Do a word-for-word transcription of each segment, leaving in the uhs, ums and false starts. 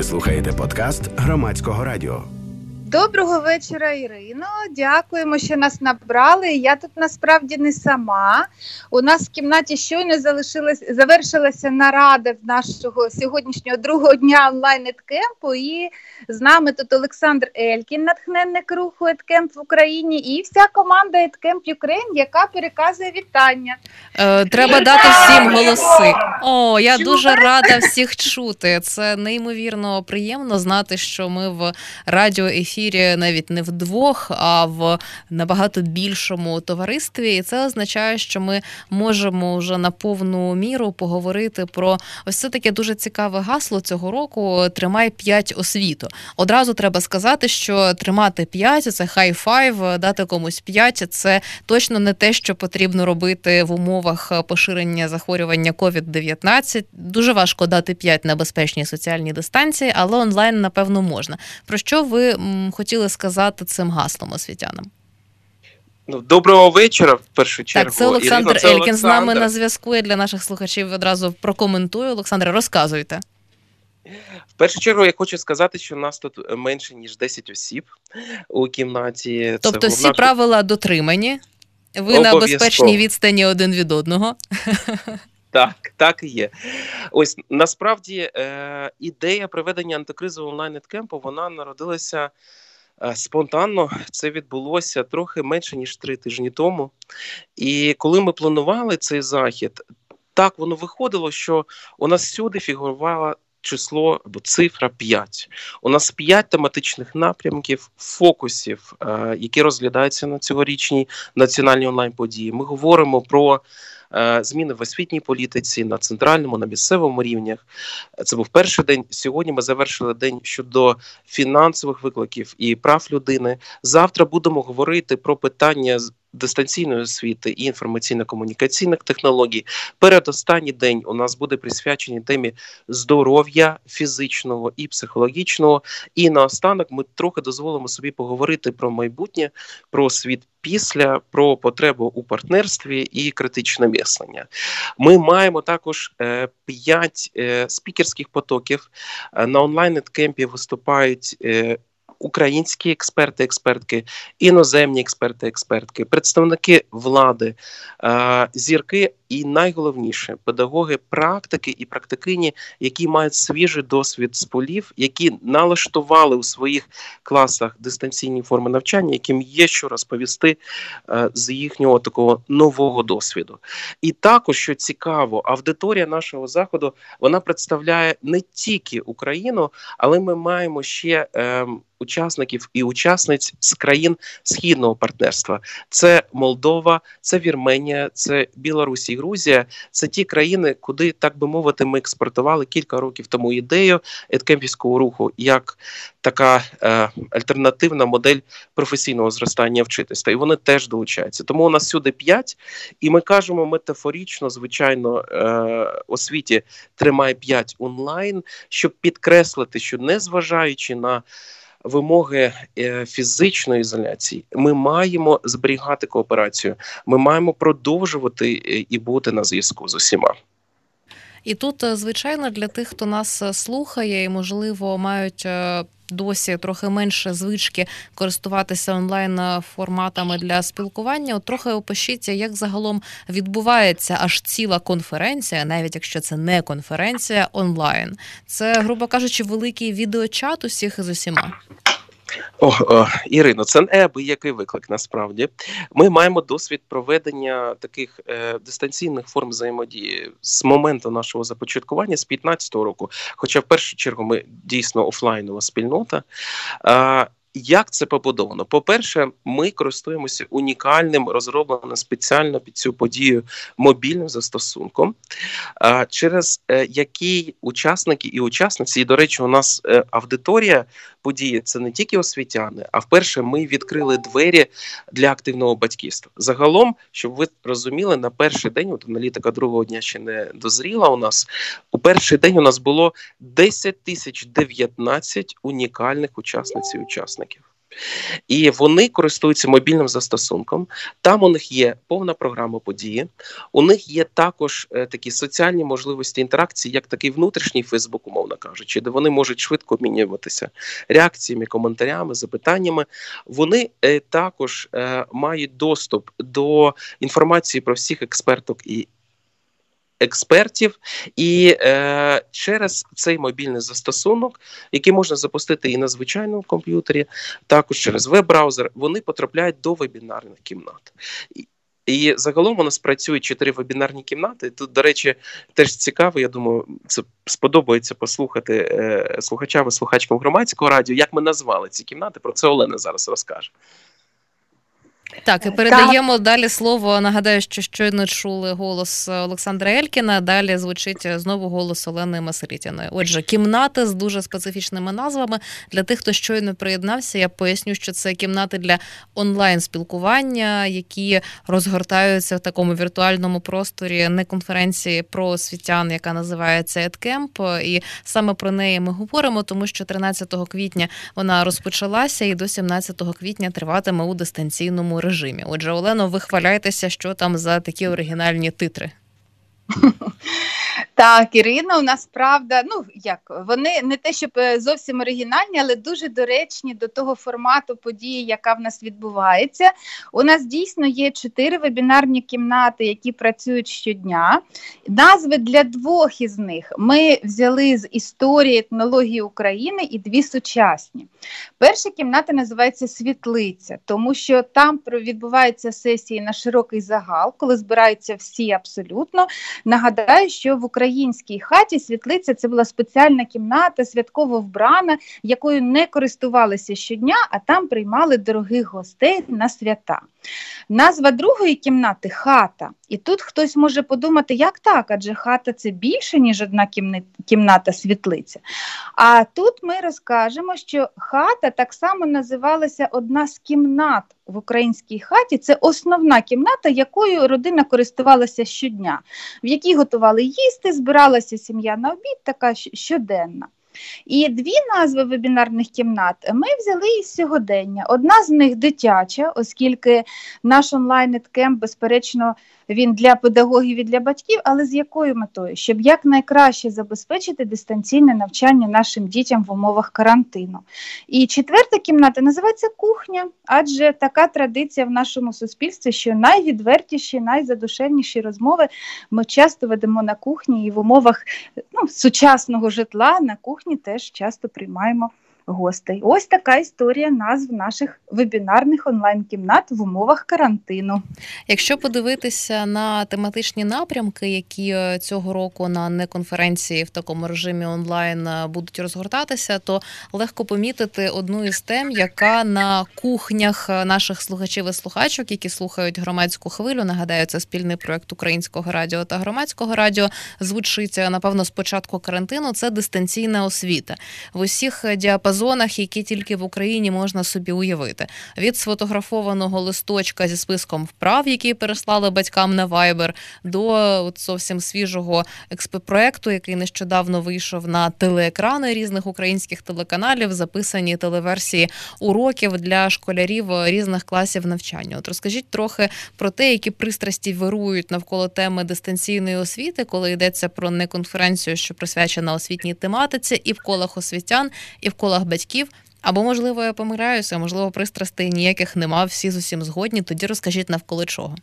Ви слухаєте подкаст Громадського радіо. Доброго вечора, Ірино. Дякуємо, що нас набрали. Я тут насправді не сама. У нас в кімнаті щойно залишилась, завершилася нарада в нашого сьогоднішнього другого дня онлайн-еткемпу. І з нами тут Олександр Елькін, натхненник руху еткемп в Україні, і вся команда еткемп Ukraine, яка переказує вітання. Е, треба дати всім голоси. О, я дуже рада всіх чути. Це неймовірно приємно знати, що ми в радіоефірі навіть не вдвох, а в набагато більшому товаристві. І це означає, що ми можемо вже на повну міру поговорити про ось це таке дуже цікаве гасло цього року «Тримай п'ять освіту». Одразу треба сказати, що тримати п'ять – це хай-файв, дати комусь п'ять – це точно не те, що потрібно робити в умовах поширення захворювання ковід дев'ятнадцять. Дуже важко дати п'ять на безпечній соціальній дистанції, але онлайн, напевно, можна. Про що ви м, хотіли сказати цим гаслом освітянам? Ну, доброго вечора, в першу чергу. Так, це Олександр Ірина, це Елькін Олександр. з нами на зв'язку. Я для наших слухачів одразу прокоментую. Олександре, розказуйте. В першу чергу я хочу сказати, що нас тут менше, ніж десять осіб у кімнаті. Тобто це всі головна... правила дотримані? Ви на безпечній відстані один від одного? Так, так і є. Ось, насправді, е, ідея проведення антикризового онлайн-еткемпу, вона народилася е, спонтанно. Це відбулося трохи менше, ніж три тижні тому. І коли ми планували цей захід, так воно виходило, що у нас всюди фігурувало число або цифра п'ять. У нас п'ять тематичних напрямків, фокусів, е, які розглядаються на цьогорічній національній онлайн-події. Ми говоримо про зміни в освітній політиці на центральному, на місцевому рівнях. Це був перший день. Сьогодні ми завершили день щодо фінансових викликів і прав людини. Завтра будемо говорити про питання дистанційної освіти і інформаційно-комунікаційних технологій. Передостанній день у нас буде присвячений темі здоров'я фізичного і психологічного. І наостанок ми трохи дозволимо собі поговорити про майбутнє, про світ після, про потребу у партнерстві і критичне мислення. Ми маємо також е, п'ять е, спікерських потоків. Е, на онлайн-еткемпі виступають е, українські експерти, експертки, іноземні експерти, експертки, представники влади, зірки і найголовніше – педагоги, практики і практикині, які мають свіжий досвід з полів, які налаштували у своїх класах дистанційні форми навчання, яким є що розповісти з їхнього такого нового досвіду. І також, що цікаво, аудиторія нашого заходу, вона представляє не тільки Україну, але ми маємо ще е, учасників і учасниць з країн Східного партнерства. Це Молдова, це Вірменія, це Білорусь і Грузія. Це ті країни, куди, так би мовити, ми експортували кілька років тому ідею еткемпівського руху як така е, альтернативна модель професійного зростання вчительства. І вони теж долучаються. Тому у нас сюди п'ять, і ми кажемо метафорично, звичайно, е, освіті «Тримай п'ять онлайн», щоб підкреслити, що незважаючи на вимоги фізичної ізоляції, ми маємо зберігати кооперацію, ми маємо продовжувати і бути на зв'язку з усіма. І тут, звичайно, для тих, хто нас слухає і, можливо, мають досі трохи менше звички користуватися онлайн-форматами для спілкування, от трохи опишіться, як загалом відбувається аж ціла конференція, навіть якщо це не конференція, онлайн. Це, грубо кажучи, великий відеочат усіх з усіма. О, о, Ірино, це неабиякий виклик, насправді. Ми маємо досвід проведення таких е, дистанційних форм взаємодії з моменту нашого започаткування, з п'ятнадцятого року, хоча в першу чергу ми дійсно офлайнова спільнота. Е, Як це побудовано? По-перше, ми користуємося унікальним, розробленим спеціально під цю подію мобільним застосунком, через який учасники і учасниці, і, до речі, у нас аудиторія події – це не тільки освітяни, а вперше ми відкрили двері для активного батьківства. Загалом, щоб ви розуміли, на перший день, от аналітика другого дня ще не дозріла у нас, у перший день у нас було десять тисяч дев'ятнадцять унікальних учасниць і учасників. І вони користуються мобільним застосунком. Там у них є повна програма події. У них є також е, такі соціальні можливості інтеракції, як такий внутрішній Фейсбук, умовно кажучи, де вони можуть швидко обмінюватися реакціями, коментарями, запитаннями. Вони е, також е, мають доступ до інформації про всіх експерток і експертів, і е, через цей мобільний застосунок, який можна запустити і на звичайному комп'ютері, також через веб-браузер, вони потрапляють до вебінарних кімнат. І, і загалом у нас працюють чотири вебінарні кімнати. Тут, до речі, теж цікаво, я думаю, це сподобається послухати е, слухачам і слухачкам Громадського радіо, як ми назвали ці кімнати. Про це Олена зараз розкаже. Так, і передаємо так. Далі слово. Нагадаю, що щойно чули голос Олександра Елькіна, далі звучить знову голос Олени Масарітіної. Отже, кімнати з дуже специфічними назвами. Для тих, хто щойно приєднався, я поясню, що це кімнати для онлайн-спілкування, які розгортаються в такому віртуальному просторі неконференції про освітян, яка називається «Едкемп». І саме про неї ми говоримо, тому що тринадцятого квітня вона розпочалася і до сімнадцятого квітня триватиме у дистанційному режимі. Отже, Олено, вихваляйтеся, що там за такі оригінальні титри. Так, Ірина, у нас правда, ну як, вони не те, щоб зовсім оригінальні, але дуже доречні до того формату події, яка в нас відбувається. У нас дійсно є чотири вебінарні кімнати, які працюють щодня. Назви для двох із них ми взяли з історії етнології України і дві сучасні. Перша кімната називається «Світлиця», тому що там відбуваються сесії на широкий загал, коли збираються всі абсолютно. Нагадаю, що в українській хаті світлиця – це була спеціальна кімната, святково вбрана, якою не користувалися щодня, а там приймали дорогих гостей на свята. Назва другої кімнати – «Хата». І тут хтось може подумати, як так, адже хата – це більше, ніж одна кімната світлиця. А тут ми розкажемо, що хата так само називалася одна з кімнат в українській хаті. Це основна кімната, якою родина користувалася щодня, в якій готували їсти, збиралася сім'я на обід, така щоденна. І дві назви вебінарних кімнат ми взяли із сьогодення. Одна з них дитяча, оскільки наш онлайн-едкемп, безперечно, він для педагогів і для батьків, але з якою метою? Щоб якнайкраще забезпечити дистанційне навчання нашим дітям в умовах карантину. І четверта кімната називається «Кухня», адже така традиція в нашому суспільстві, що найвідвертіші, найзадушевніші розмови ми часто ведемо на кухні, і в умовах ну, сучасного житла на кухні теж часто приймаємо гостей. Ось така історія назв наших вебінарних онлайн-кімнат в умовах карантину. Якщо подивитися на тематичні напрямки, які цього року на неконференції в такому режимі онлайн будуть розгортатися, то легко помітити одну із тем, яка на кухнях наших слухачів і слухачок, які слухають Громадську хвилю, нагадаю, це спільний проєкт Українського радіо та Громадського радіо, звучить, напевно, з початку карантину, це дистанційна освіта. В усіх діапазонах зонах, які тільки в Україні можна собі уявити. Від сфотографованого листочка зі списком вправ, які переслали батькам на Viber, до от зовсім свіжого експопроекту, який нещодавно вийшов на телеекрани різних українських телеканалів, записані телеверсії уроків для школярів різних класів навчання. От розкажіть трохи про те, які пристрасті вирують навколо теми дистанційної освіти, коли йдеться про неконференцію, що присвячена освітній тематиці, і в колах освітян, і в колах батьків, або, можливо, я помиляюся, можливо, пристрастей ніяких нема, всі з усім згодні, тоді розкажіть навколо чого.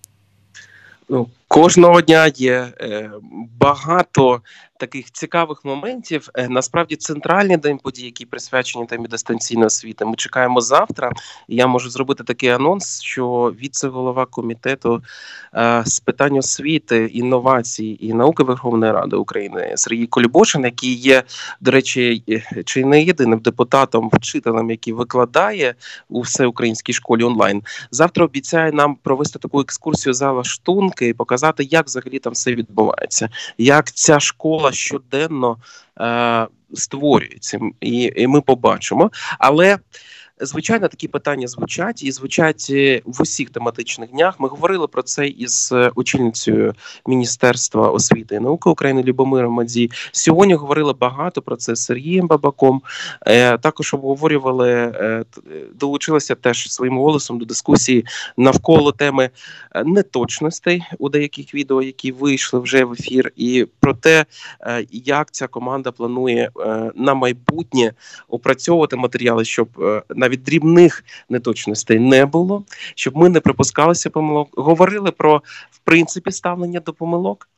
Ну, кожного дня є е, багато таких цікавих моментів. Е, насправді, центральний день подій, який присвячений темі дистанційної освіти, ми чекаємо завтра. І я можу зробити такий анонс, що віце-голова комітету е, з питань освіти, інновацій і науки Верховної Ради України Сергій Колібошин, який є, до речі, чи не єдиним депутатом, вчителем, який викладає у всеукраїнській школі онлайн, завтра обіцяє нам провести таку екскурсію за лаштунки і показати, як взагалі там все відбувається, як ця школа щоденно е, створюється, і, і ми побачимо. Але звичайно, такі питання звучать і звучать в усіх тематичних днях. Ми говорили про це із очільницею Міністерства освіти і науки України Любомиром Мадзій. Сьогодні говорили багато про це з Сергієм Бабаком. Також обговорювали, долучилися теж своїм голосом до дискусії навколо теми неточностей у деяких відео, які вийшли вже в ефір, і про те, як ця команда планує на майбутнє опрацьовувати матеріали, щоб навіть дрібних неточностей не було, щоб ми не припускалися помилок. Говорили про, в принципі, ставлення до помилок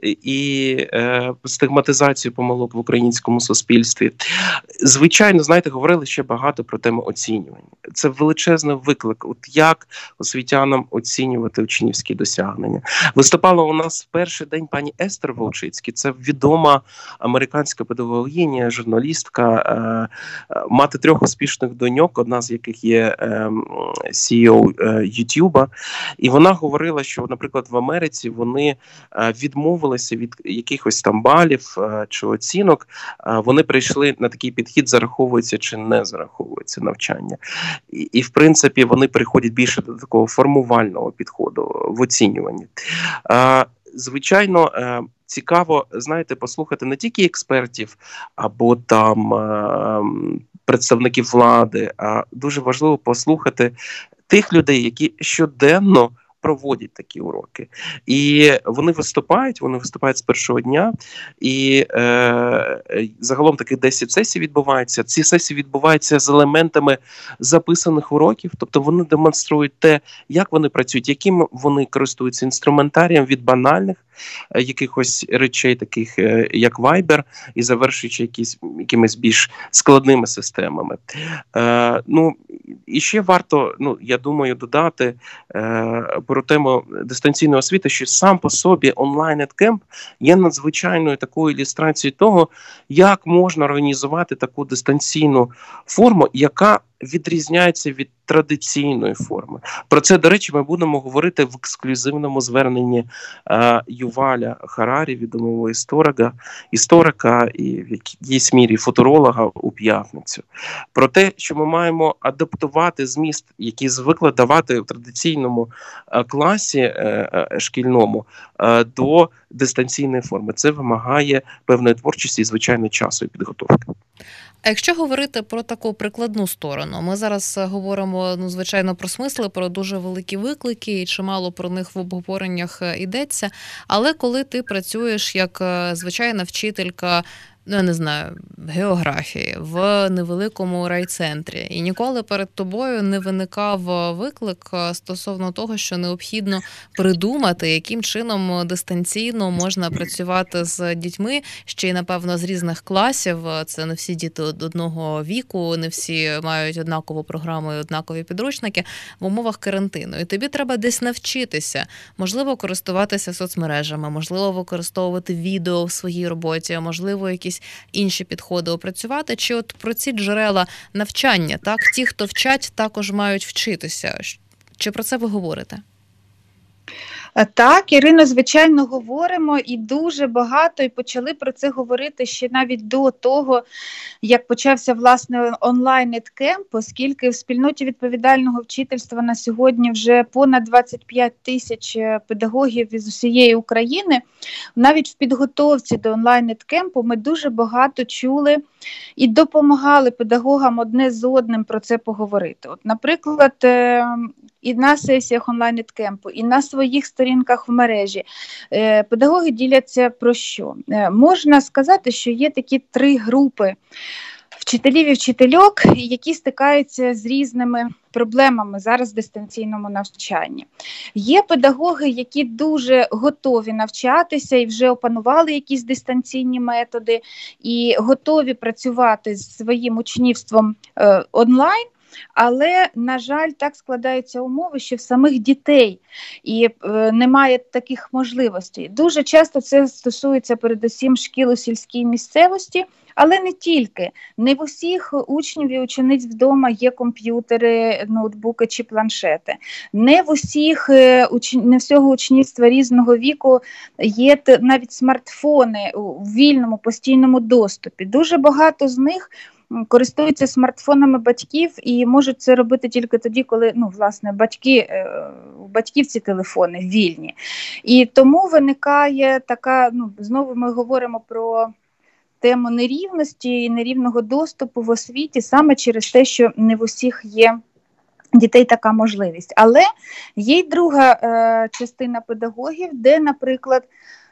і е, стигматизацію помилок в українському суспільстві. Звичайно, знаєте, говорили ще багато про тему оцінювання. Це величезний виклик, от як освітянам оцінювати учнівські досягнення. Виступала у нас в перший день пані Естер Волчицький, це відома американська педагогиня, журналістка, е, е, мати трьох успішних доньок, одна з яких є е, сі і о е, Ютуба, і вона говорила, що, наприклад, в Америці вони е, відмовилися від якихось там балів е, чи оцінок, е, вони прийшли на такий підхід, зараховується чи не зараховується навчання. І, і в принципі, вони переходять більше до такого формувального підходу в оцінюванні. Е, звичайно, е, цікаво, знаєте, послухати не тільки експертів або там е, представників влади, а дуже важливо послухати тих людей, які щоденно проводять такі уроки. І вони виступають, вони виступають з першого дня, і е, загалом таких десять сесій відбувається. Ці сесії відбуваються з елементами записаних уроків, тобто вони демонструють те, як вони працюють, яким вони користуються інструментарієм від банальних е, якихось речей, таких е, як Viber, і завершуючи якісь, якимись більш складними системами. Е, ну, і ще варто, ну, я думаю, додати е, про тему дистанційної освіти, що сам по собі онлайн-едкемп є надзвичайною такою ілюстрацією того, як можна організувати таку дистанційну форму, яка відрізняється від традиційної форми. Про це, до речі, ми будемо говорити в ексклюзивному зверненні е, Юваля Харарі, відомого історика, історика і в якійсь мірі футуролога у п'ятницю. Про те, що ми маємо адаптувати зміст, який звикли давати в традиційному е, класі е, е, шкільному, е, до дистанційної форми. Це вимагає певної творчості і, звичайно, часу і підготовки. А якщо говорити про таку прикладну сторону, ми зараз говоримо, ну, звичайно, про смисли, про дуже великі виклики, і чимало про них в обговореннях йдеться, але коли ти працюєш як звичайна вчителька, ну, я не знаю, географії в невеликому райцентрі, і ніколи перед тобою не виникав виклик стосовно того, що необхідно придумати, яким чином дистанційно можна працювати з дітьми, ще й, напевно, з різних класів. Це не всі діти одного віку, не всі мають однакову програму і однакові підручники в умовах карантину. І тобі треба десь навчитися, можливо, користуватися соцмережами, можливо, використовувати відео в своїй роботі, можливо, якісь інші підходи опрацювати, чи от про ці джерела навчання, так? Ті, хто вчать, також мають вчитися. Чи про це ви говорите? Так, Ірино, звичайно, говоримо і дуже багато, і почали про це говорити ще навіть до того, як почався, власне, онлайн-едкемп, оскільки в спільноті відповідального вчительства на сьогодні вже понад двадцять п'ять тисяч педагогів із усієї України. Навіть в підготовці до онлайн-едкемпу ми дуже багато чули і допомагали педагогам одне з одним про це поговорити. От, наприклад, і на сесіях онлайн-едкемпу, і на своїх сторінках в мережі педагоги діляться про що? Можна сказати, що є такі три групи вчителів і вчительок, які стикаються з різними проблемами зараз в дистанційному навчанні. Є педагоги, які дуже готові навчатися і вже опанували якісь дистанційні методи, і готові працювати з своїм учнівством е, онлайн, але, на жаль, так складаються умови, що в самих дітей і е, немає таких можливостей. Дуже часто це стосується передусім шкіл у сільській місцевості, Але не тільки. Не в усіх учнів і учениць вдома є комп'ютери, ноутбуки чи планшети. Не в усіх, не всього учнівства різного віку є навіть смартфони у вільному, постійному доступі. Дуже багато з них користуються смартфонами батьків і можуть це робити тільки тоді, коли, ну, власне, батьки, у батьків ці телефони вільні. І тому виникає така, ну, знову ми говоримо про тему нерівності і нерівного доступу в освіті саме через те, що не в усіх є дітей така можливість. Але є й друга е, частина педагогів, де, наприклад,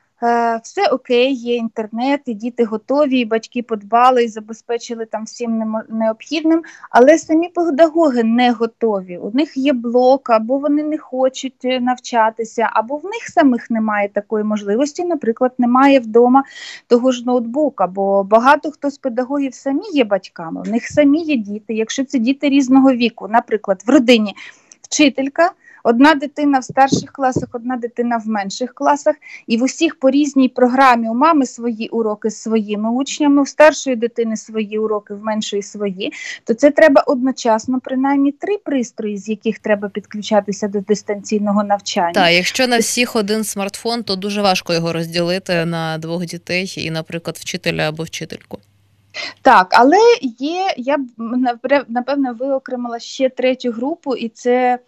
е, все окей, є інтернет, і діти готові, і батьки подбали, і забезпечили там всім необхідним, але самі педагоги не готові. У них є блок, або вони не хочуть навчатися, або в них самих немає такої можливості, наприклад, немає вдома того ж ноутбука, бо багато хто з педагогів самі є батьками, у них самі є діти, якщо це діти різного віку, наприклад, в родині вчителька, одна дитина в старших класах, одна дитина в менших класах, і в усіх по різній програмі. У мами свої уроки з своїми учнями, у старшої дитини свої уроки, в меншої свої, то це треба одночасно принаймні три пристрої, з яких треба підключатися до дистанційного навчання. Так, якщо на всіх один смартфон, то дуже важко його розділити на двох дітей і, наприклад, вчителя або вчительку. Так, але є, я б, напевно, виокремила ще третю групу, і це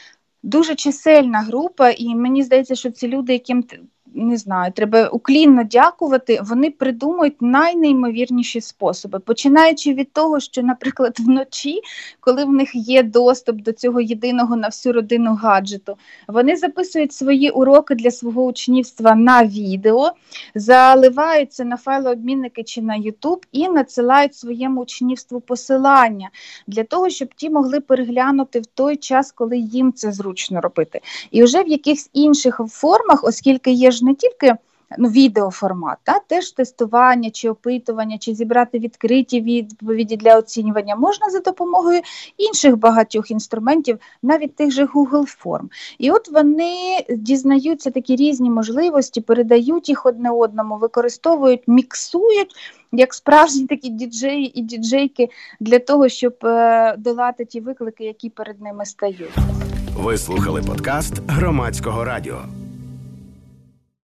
дуже чисельна група, і мені здається, що ці люди, яким, не знаю, треба уклінно дякувати, вони придумують найнеймовірніші способи. Починаючи від того, що, наприклад, вночі, коли в них є доступ до цього єдиного на всю родину гаджету, вони записують свої уроки для свого учнівства на відео, заливаються на файлообмінники чи на YouTube і надсилають своєму учнівству посилання для того, щоб ті могли переглянути в той час, коли їм це зручно робити. І вже в якихось інших формах, оскільки є ж не тільки, ну, відеоформат, та, теж тестування чи опитування, чи зібрати відкриті відповіді для оцінювання можна за допомогою інших багатьох інструментів, навіть тих же Google форм. І от вони дізнаються такі різні можливості, передають їх одне одному, використовують, міксують, як справжні такі діджеї і діджейки для того, щоб е, долати ті виклики, які перед ними стають. Ви слухали подкаст Громадського радіо.